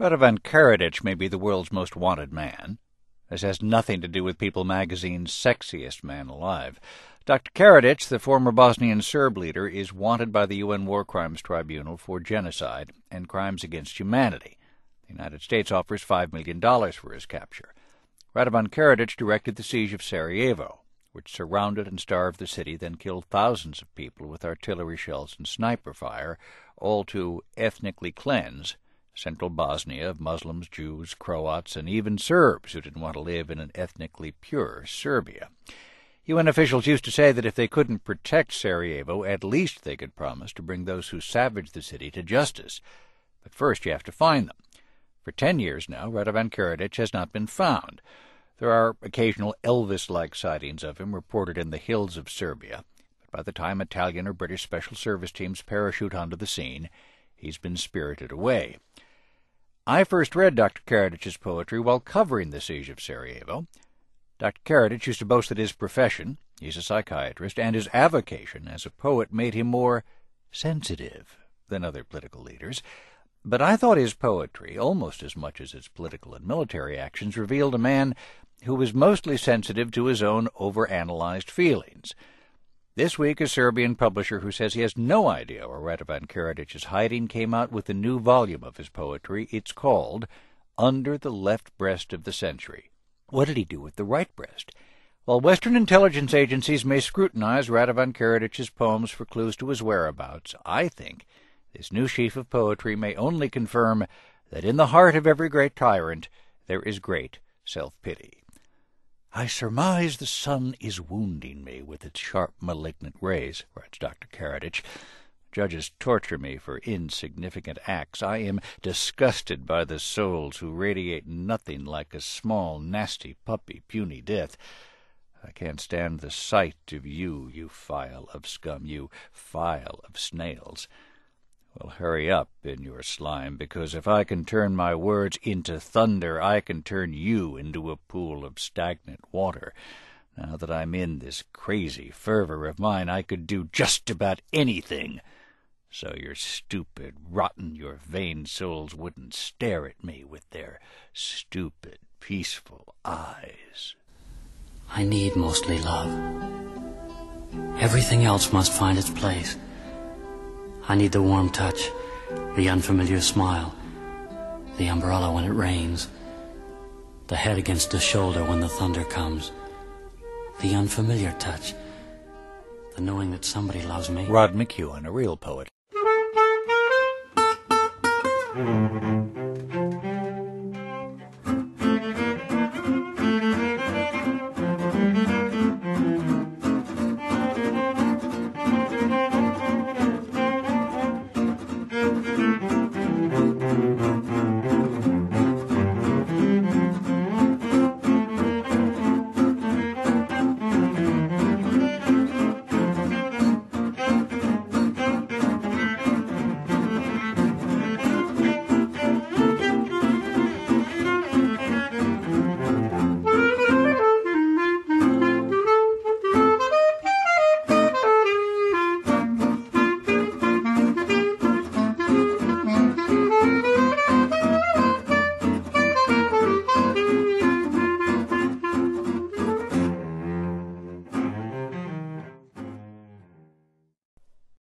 Radovan Karadzic may be the world's most wanted man. This has nothing to do with People magazine's sexiest man alive. Dr. Karadzic, the former Bosnian Serb leader, is wanted by the UN War Crimes Tribunal for genocide and crimes against humanity. The United States offers $5 million for his capture. Radovan Karadzic directed the siege of Sarajevo, which surrounded and starved the city, then killed thousands of people with artillery shells and sniper fire, all to ethnically cleanse central Bosnia of Muslims, Jews, Croats, and even Serbs who didn't want to live in an ethnically pure Serbia. UN officials used to say that if they couldn't protect Sarajevo, at least they could promise to bring those who savaged the city to justice. But first you have to find them. For 10 years now, Radovan Karadzic has not been found. There are occasional Elvis-like sightings of him reported in the hills of Serbia, but by the time Italian or British special service teams parachute onto the scene, he's been spirited away. I first read Dr. Karadzic's poetry while covering the siege of Sarajevo. Dr. Karadzic used to boast that his profession, he's a psychiatrist, and his avocation as a poet made him more sensitive than other political leaders. But I thought his poetry, almost as much as his political and military actions, revealed a man who was mostly sensitive to his own overanalyzed feelings. This week, a Serbian publisher who says he has no idea where Radovan Karadzic is hiding came out with a new volume of his poetry. It's called Under the Left Breast of the Century. What did he do with the right breast? While Western intelligence agencies may scrutinize Radovan Karadzic's poems for clues to his whereabouts, I think this new sheaf of poetry may only confirm that in the heart of every great tyrant there is great self-pity. I surmise the sun is wounding me with its sharp, malignant rays, writes Dr. Karadzic. Judges torture me for insignificant acts. I am disgusted by the souls who radiate nothing like a small, nasty puppy, puny death. I can't stand the sight of you, you phial of scum, you phial of snails. Well, hurry up in your slime, because if I can turn my words into thunder, I can turn you into a pool of stagnant water. Now that I'm in this crazy fervor of mine, I could do just about anything. So your stupid, rotten, your vain souls wouldn't stare at me with their stupid, peaceful eyes. I need mostly love. Everything else must find its place. I need the warm touch, the unfamiliar smile, the umbrella when it rains, the head against the shoulder when the thunder comes, the unfamiliar touch, the knowing that somebody loves me. Rod McEwen, a real poet.